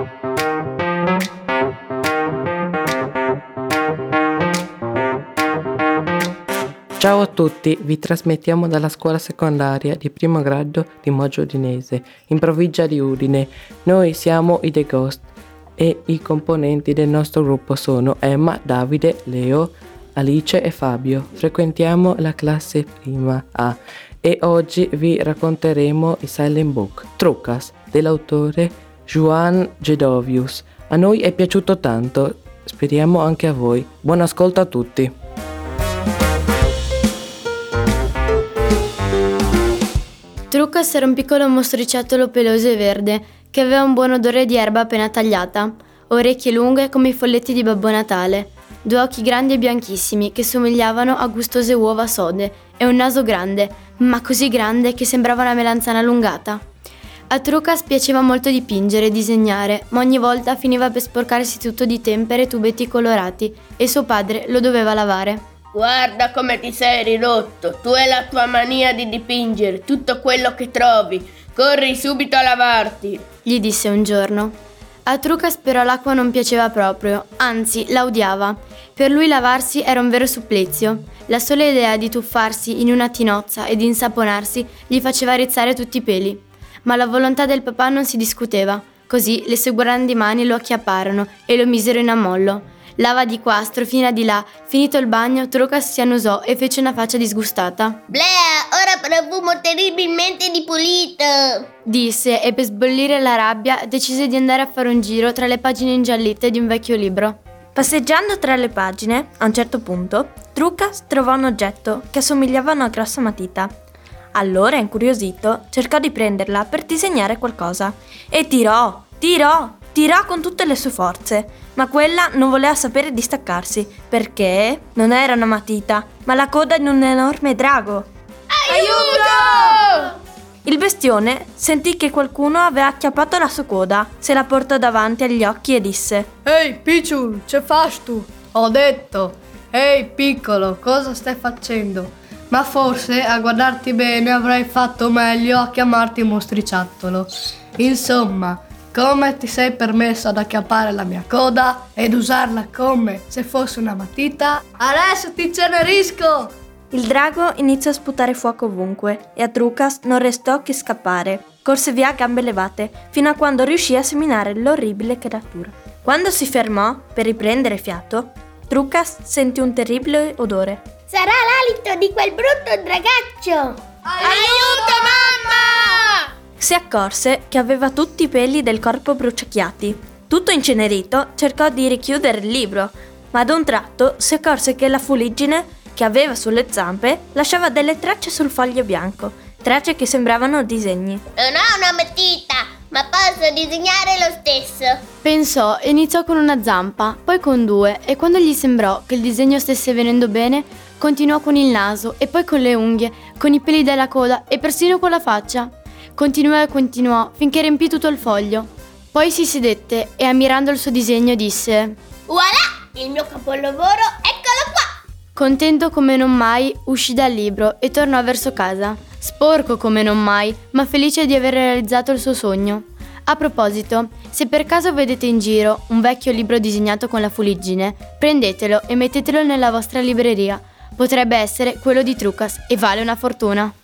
Ciao a tutti, vi trasmettiamo dalla scuola secondaria di primo grado di Moggio Udinese, in provincia di Udine. Noi siamo i The Ghost e i componenti del nostro gruppo sono Emma, Davide, Leo, Alice e Fabio. Frequentiamo la classe prima A e oggi vi racconteremo il Silent Book, Trucas, dell'autore Joan Gedovius. A noi è piaciuto tanto, speriamo anche a voi. Buon ascolto a tutti! Trucas era un piccolo mostriciattolo peloso e verde che aveva un buon odore di erba appena tagliata, orecchie lunghe come i folletti di Babbo Natale, due occhi grandi e bianchissimi che somigliavano a gustose uova sode e un naso grande, ma così grande che sembrava una melanzana allungata. A Trucas piaceva molto dipingere e disegnare, ma ogni volta finiva per sporcarsi tutto di tempere e tubetti colorati e suo padre lo doveva lavare. Guarda come ti sei ridotto, tu e la tua mania di dipingere tutto quello che trovi, corri subito a lavarti, gli disse un giorno. A Trucas però l'acqua non piaceva proprio, anzi la odiava. Per lui lavarsi era un vero supplizio. La sola idea di tuffarsi in una tinozza e di insaponarsi gli faceva rizzare tutti i peli. Ma la volontà del papà non si discuteva, così le sue grandi mani lo acchiapparono e lo misero in ammollo. Lava di qua, strofina di là. Finito il bagno, Trucas si annusò e fece una faccia disgustata. Bleh, ora profumo terribilmente di pulito, disse e per sbollire la rabbia decise di andare a fare un giro tra le pagine ingiallite di un vecchio libro. Passeggiando tra le pagine, a un certo punto, Trucas trovò un oggetto che assomigliava a una grossa matita. Allora, incuriosito, cercò di prenderla per disegnare qualcosa e tirò con tutte le sue forze, ma quella non voleva sapere di staccarsi, perché non era una matita, ma la coda di un enorme drago. Aiuto! Il bestione sentì che qualcuno aveva acchiappato la sua coda, se la portò davanti agli occhi e disse: Ehi, Picciul, ce fas tu? Ho detto, ehi, piccolo, cosa stai facendo? Ma forse, a guardarti bene, avrei fatto meglio a chiamarti mostriciattolo. Insomma, come ti sei permesso ad acchiappare la mia coda ed usarla come se fosse una matita? Adesso ti cenerisco! Il drago iniziò a sputare fuoco ovunque e a Trucas non restò che scappare. Corse via a gambe levate fino a quando riuscì a seminare l'orribile creatura. Quando si fermò per riprendere fiato, Trucas sentì un terribile odore. Sarà l'alito di quel brutto dragaccio! Aiuto, mamma! Si accorse che aveva tutti i peli del corpo bruciacchiati. Tutto incenerito, cercò di richiudere il libro, ma ad un tratto si accorse che la fuliggine che aveva sulle zampe lasciava delle tracce sul foglio bianco, tracce che sembravano disegni. Non ho una matita, ma posso disegnare lo stesso. Pensò e iniziò con una zampa, poi con due, e quando gli sembrò che il disegno stesse venendo bene, continuò con il naso e poi con le unghie, con i peli della coda e persino con la faccia. Continuò finché riempì tutto il foglio. Poi si sedette e ammirando il suo disegno disse: Voilà, il mio capolavoro, eccolo qua! Contento come non mai, uscì dal libro e tornò verso casa, sporco come non mai, ma felice di aver realizzato il suo sogno. A proposito, se per caso vedete in giro un vecchio libro disegnato con la fuliggine, prendetelo e mettetelo nella vostra libreria. Potrebbe essere quello di Trucas e vale una fortuna.